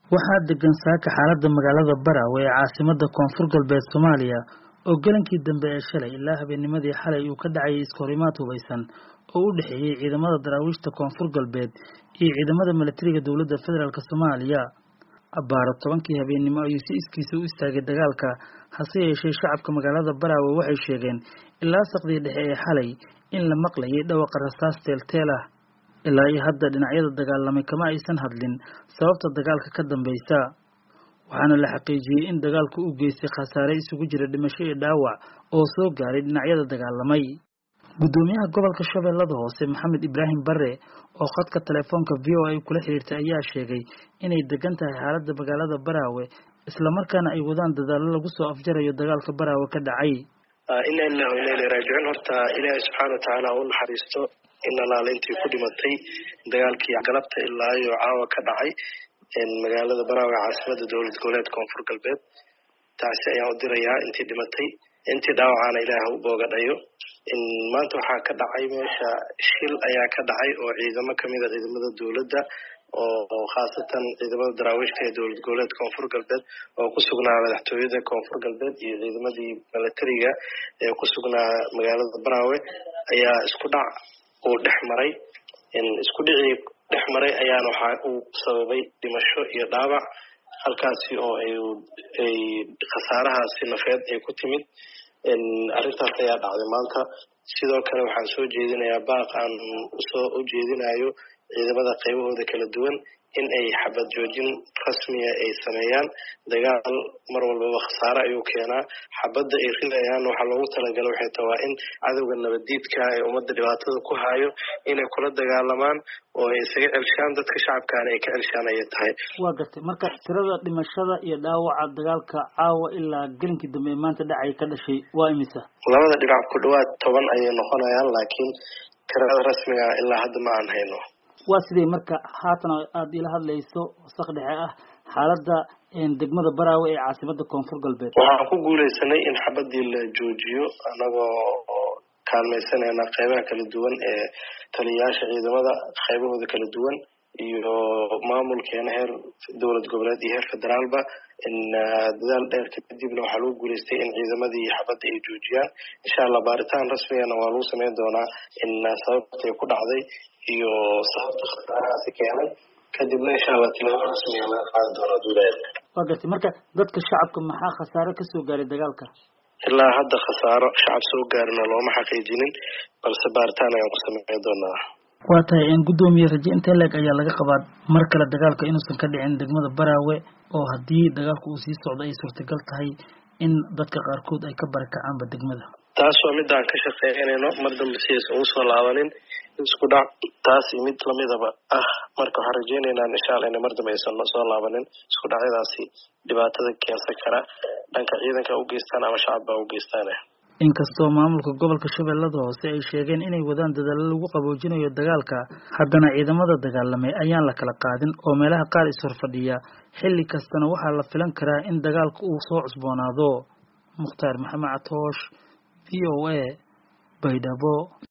waxaa degan saaka xaaladda magaalada Barawe ee caasimadda Koonfur Galbeed Soomaaliya oo galankii dambe ee shalay ilaa habeennimadii xalay uu ka dhacay iskahorimaad hubeysan oo u dhaxeeyay ciidamada daraawiishta Koonfur Galbeed iyo ciidamada militariga dowladda federaalka Soomaaliya. Abbaaro 10kii habeennimo ayuu si iskiisa u istaagay dagaalka, hase yeeshee shacabka magaalada Barawe waxay sheegeen ilaa saqdii dhexe ee xalay in la maqlayay dhawaqa rasaas teel ah. ilaa iyo hadda dhinacyada dagaalamay kama aysan hadlin sababta dagaalka ka dambaysa, waxaana la xaqiijiyay in dagaalku uu geystay khasaare isugu jira dhimasho iyo dhaawac oo soo gaaray dhinacyada dagaalamay. Gudoomiyaha gobolka Shabeellada Hoose Maxamed Ibraahim Barre oo khadka telefoonka VOA kula xiriirtay ayaa sheegay inay degan tahay xaaladda magaalada Barawe isla markaana ay wadaan dadaallo lagu soo afjarayo dagaalka Barawe ka dhacay. Inna lillahi wa inna ilayhi raaji'uun. Horta Ilaahay subxaanahu wa ta'aala uu naxariisto in ilaalintii ku dhimatay dagaalkii galabta ilaa iyo caawa ka dhacay magaalada Barawe caasimadda dowlad goboleedka Koonfur Galbeed. taasi ayaa u dirayaa intii dhimatay, intii dhaawacana Ilaahay u boogadhayo. maanta waxaa ka dhacay meesha shil ayaa ka dhacay oo ciidamo kamid ah ciidamada dowladda oo khaasatan ciidamada daraawiishta ee dowlad goboleedka Koonfur Galbeed oo ku sugnaa madaxtooyada Koonfur Galbeed iyo ciidamadii militariga ee ku sugnaa magaalada Barawe ayaa isku dhac oo dhexmaray. isku dhicii dhexmaray ayaana waxa uu sababay dhimasho iyo dhaawac, halkaasi oo ay khasaarahaasi nafeed ay ku timid. arrintaas ayaa dhacday maanta. sidoo kale waxaan soo jeedinayaa baaq aan u jeedinayo ciidamada qaybahooda kala duwan in ay xabad joojin rasmiya ay sameeyaan. dagaal mar walbaba khasaare ayuu keenaa. xabadda ay ridayaan waxaa loogu talagalay waxay tahay in cadowga nabadiidka ee ummadda dhibaatada ku hayo inay kula dagaalamaan oo ay isaga celshaan, dadka shacabkaana ay ka celshaan ayay tahay. waa gartay marka tirada dhimashada iyo dhaawaca dagaalka caawa ilaa galinkii dambe maanta dhacay ka dhashay waa imisa? labada dhinac ku dhawaad 10 ayay noqonayaan, laakiin tirada rasmiga ilaa hadda ma aan hayno. waa sidee marka haatan aad ila hadlayso saq dhexe ah xaaladda degmada Barawe ee caasimadda Koonfur Galbeed? waxaan ku guuleysanay in xabadii la joojiyo anagoo kaalmaysanayna qaybaha kala duwan ee taliyayaasha ciidamada qaybahooda kala duwan iyo maamulkeena heer dowlad goboleed iyo heer federaalba. dadaal dheer kadibna waxaa lagu guuleystay in ciidamadii xabadda ay joojiyaan. insha Allah baaritaan rasmiyana waa lagu sameyn doonaa in sababta ku dhacday iyo sababta khasaarahaasi keenay, kadibna insha Allah tilaabo rasmi ah laga qaadi doono dowladda. waa gartay marka dadka shacabka maxaa khasaare ka soo gaaray dagaalka? ilaa hadda khasaaro shacab soo gaarina looma xaqiijinin, balse baaritaan ayaan ku sameyn doonaa. waa tahay in gudoomiye rajo intee leeg ayaa laga qabaa mar kale dagaalka inuusan ka dhicin degmada Barawe, oo haddii dagaalku uu sii socdo ay suurtagal tahay in dadka qaarkood ay ka barakacaanba degmada? taas waa mid aan ka shaqeynayno mar dambe si aysan ugu soo laabanin isku dhac taas mid lamidaba ah. marka waxaan rajeynaynaa insha Allah in mar dambe aysan soo laabanin isku dhacyadaasi dhibaatada keensan kara dhanka ciidanka u geystaan ama shacabka u geystaan. inkastoo maamulka gobolka Shabeellada Hoose ay sheegeen inay wadaan dadaallo lagu qaboojinayo dagaalka, haddana ciidamada dagaalamay ayaan la kala qaadin oo meelaha qaar is horfadhiya. xilli kastana waxaa la filan karaa in dagaalku uu soo cusboonaado. Mukhtaar Maxamed Catoosh, VOA, Baydhabo.